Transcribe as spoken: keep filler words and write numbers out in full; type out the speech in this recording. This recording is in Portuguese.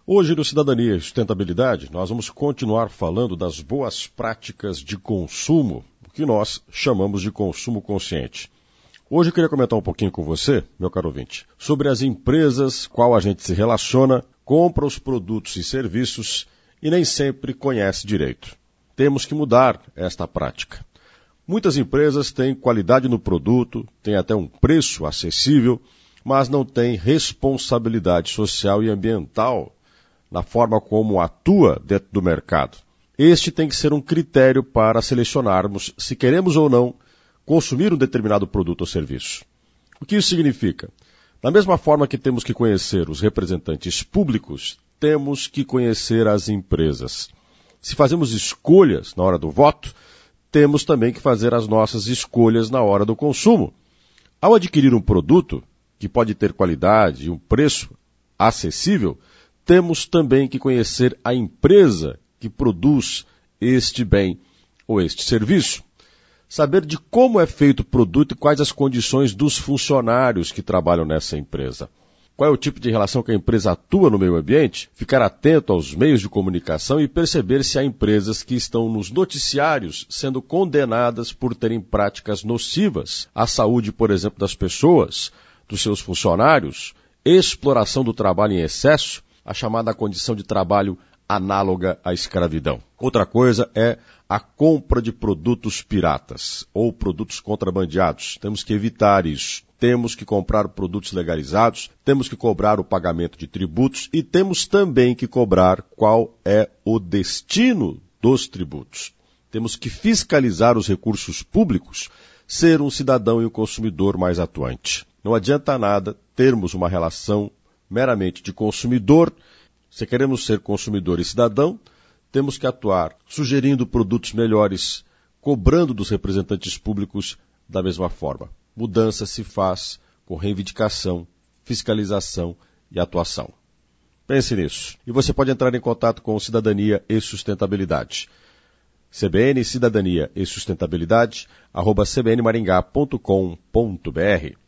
Hoje no Cidadania e Sustentabilidade, nós vamos continuar falando das boas práticas de consumo, o que nós chamamos de consumo consciente. Hoje eu queria comentar um pouquinho com você, meu caro ouvinte, sobre as empresas, qual a gente se relaciona, compra os produtos e serviços e nem sempre conhece direito. Temos que mudar esta prática. Muitas empresas têm qualidade no produto, têm até um preço acessível, mas não têm responsabilidade social e ambiental na forma como atua dentro do mercado. Este tem que ser um critério para selecionarmos se queremos ou não consumir um determinado produto ou serviço. O que isso significa? Da mesma forma que temos que conhecer os representantes públicos, temos que conhecer as empresas. Se fazemos escolhas na hora do voto, temos também que fazer as nossas escolhas na hora do consumo. Ao adquirir um produto, que pode ter qualidade e um preço acessível, temos também que conhecer a empresa que produz este bem ou este serviço. Saber de como é feito o produto e quais as condições dos funcionários que trabalham nessa empresa. Qual é o tipo de relação que a empresa atua no meio ambiente? Ficar atento aos meios de comunicação e perceber se há empresas que estão nos noticiários sendo condenadas por terem práticas nocivas à saúde, por exemplo, das pessoas, dos seus funcionários, exploração do trabalho em excesso, a chamada condição de trabalho análoga à escravidão. Outra coisa é a compra de produtos piratas ou produtos contrabandeados. Temos que evitar isso. Temos que comprar produtos legalizados, temos que cobrar o pagamento de tributos e temos também que cobrar qual é o destino dos tributos. Temos que fiscalizar os recursos públicos, ser um cidadão e um consumidor mais atuante. Não adianta nada termos uma relação meramente de consumidor. Se queremos ser consumidor e cidadão, temos que atuar sugerindo produtos melhores, cobrando dos representantes públicos da mesma forma. Mudança se faz com reivindicação, fiscalização e atuação. Pense nisso. E você pode entrar em contato com Cidadania e Sustentabilidade. C B N Cidadania e Sustentabilidade, arroba c b n maringá ponto com ponto b r.